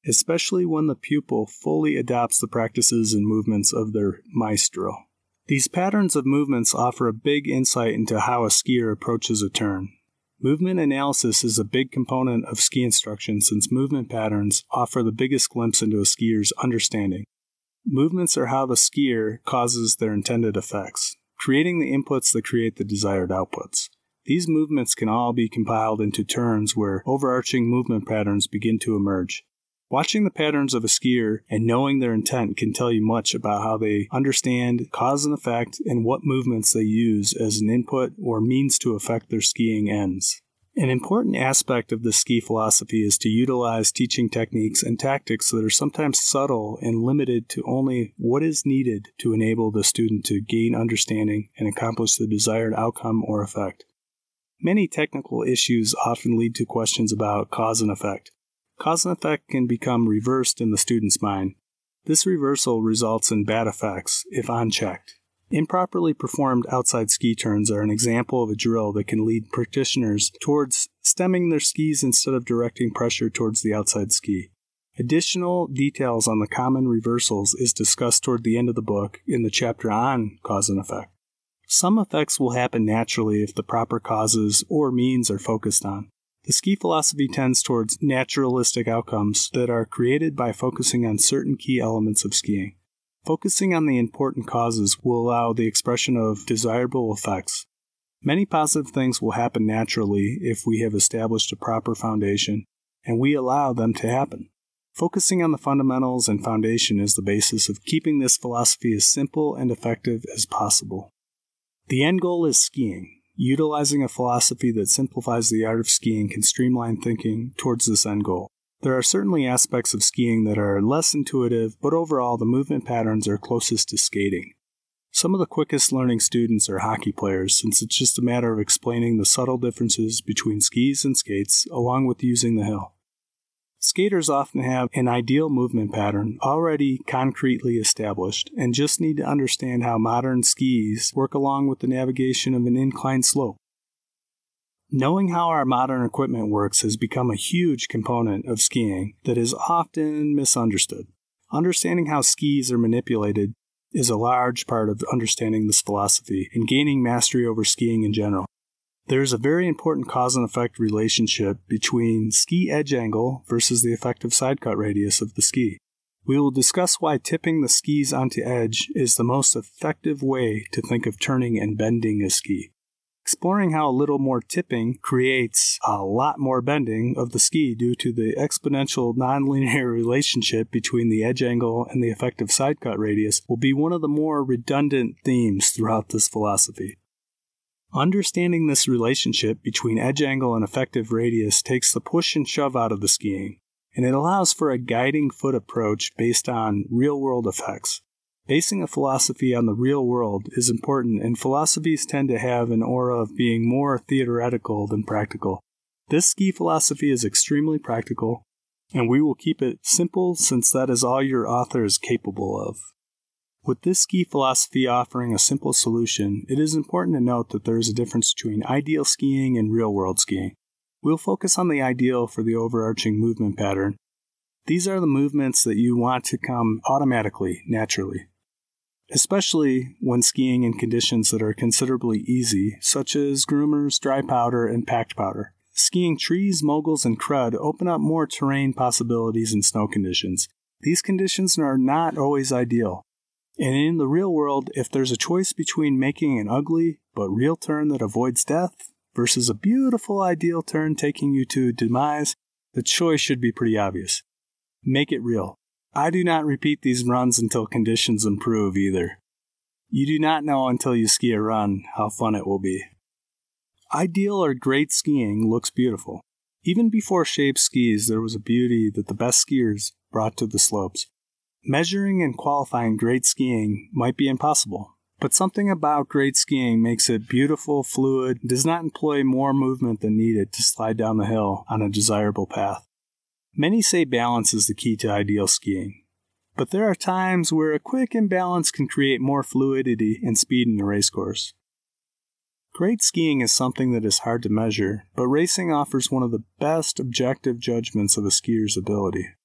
especially when the pupil fully adopts the practices and movements of their maestro. These patterns of movements offer a big insight into how a skier approaches a turn. Movement analysis is a big component of ski instruction since movement patterns offer the biggest glimpse into a skier's understanding. Movements are how the skier causes their intended effects, creating the inputs that create the desired outputs. These movements can all be compiled into turns where overarching movement patterns begin to emerge. Watching the patterns of a skier and knowing their intent can tell you much about how they understand cause and effect and what movements they use as an input or means to affect their skiing ends. An important aspect of this ski philosophy is to utilize teaching techniques and tactics that are sometimes subtle and limited to only what is needed to enable the student to gain understanding and accomplish the desired outcome or effect. Many technical issues often lead to questions about cause and effect. Cause and effect can become reversed in the student's mind. This reversal results in bad effects if unchecked. Improperly performed outside ski turns are an example of a drill that can lead practitioners towards stemming their skis instead of directing pressure towards the outside ski. Additional details on the common reversals is discussed toward the end of the book in the chapter on cause and effect. Some effects will happen naturally if the proper causes or means are focused on. The ski philosophy tends towards naturalistic outcomes that are created by focusing on certain key elements of skiing. Focusing on the important causes will allow the expression of desirable effects. Many positive things will happen naturally if we have established a proper foundation, and we allow them to happen. Focusing on the fundamentals and foundation is the basis of keeping this philosophy as simple and effective as possible. The end goal is skiing. Utilizing a philosophy that simplifies the art of skiing can streamline thinking towards this end goal. There are certainly aspects of skiing that are less intuitive, but overall the movement patterns are closest to skating. Some of the quickest learning students are hockey players, since it's just a matter of explaining the subtle differences between skis and skates, along with using the hill. Skaters often have an ideal movement pattern already concretely established and just need to understand how modern skis work along with the navigation of an inclined slope. Knowing how our modern equipment works has become a huge component of skiing that is often misunderstood. Understanding how skis are manipulated is a large part of understanding this philosophy and gaining mastery over skiing in general. There is a very important cause and effect relationship between ski edge angle versus the effective side cut radius of the ski. We will discuss why tipping the skis onto edge is the most effective way to think of turning and bending a ski. Exploring how a little more tipping creates a lot more bending of the ski due to the exponential nonlinear relationship between the edge angle and the effective side cut radius will be one of the more redundant themes throughout this philosophy. Understanding this relationship between edge angle and effective radius takes the push and shove out of the skiing, and it allows for a guiding foot approach based on real-world effects. Basing a philosophy on the real world is important, and philosophies tend to have an aura of being more theoretical than practical. This ski philosophy is extremely practical, and we will keep it simple since that is all your author is capable of. With this ski philosophy offering a simple solution, it is important to note that there is a difference between ideal skiing and real-world skiing. We'll focus on the ideal for the overarching movement pattern. These are the movements that you want to come automatically, naturally, especially when skiing in conditions that are considerably easy, such as groomers, dry powder, and packed powder. Skiing trees, moguls, and crud open up more terrain possibilities in snow conditions. These conditions are not always ideal. And in the real world, if there's a choice between making an ugly but real turn that avoids death versus a beautiful ideal turn taking you to demise, the choice should be pretty obvious. Make it real. I do not repeat these runs until conditions improve either. You do not know until you ski a run how fun it will be. Ideal or great skiing looks beautiful. Even before shaped skis, there was a beauty that the best skiers brought to the slopes. Measuring and qualifying great skiing might be impossible, but something about great skiing makes it beautiful, fluid, and does not employ more movement than needed to slide down the hill on a desirable path. Many say balance is the key to ideal skiing, but there are times where a quick imbalance can create more fluidity and speed in a race course. Great skiing is something that is hard to measure, but racing offers one of the best objective judgments of a skier's ability.